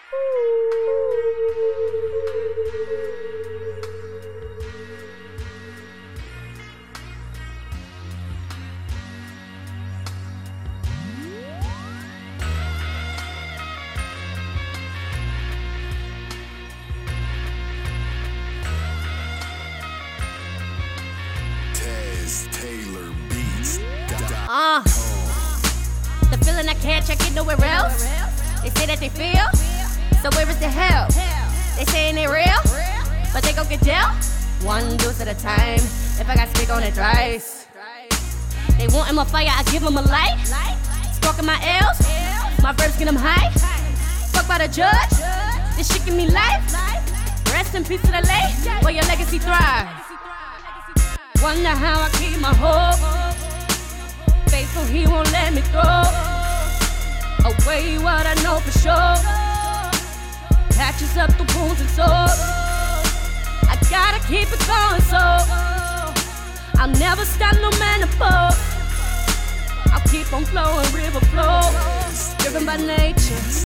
Taylor Beats. The feeling I can't check it nowhere else. They say that they feel, so where is the hell? They saying they real, but they gon' get dealt. One dose at a time, if I got stick on it thrice. They wantin' my fire, I give them a light. Sparking my L's, my verbs get them high. Fuck by the judge, this shit give me life. Rest in peace to the late, where your legacy thrives. Wonder how I keep my hope. Faithful, he won't let me go. Away what I know for sure. Patches up the wounds and sores. I gotta keep it going, so I'll never stop, no man to fall. I'll keep on flowing, river flow, driven by nature.